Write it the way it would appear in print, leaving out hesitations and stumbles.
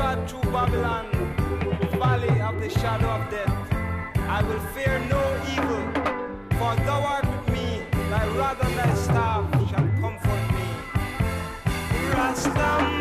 trod through Babylon, valley of the shadow of death, I will fear no evil, for thou art with me, thy rod and thy staff shall comfort me. Rasta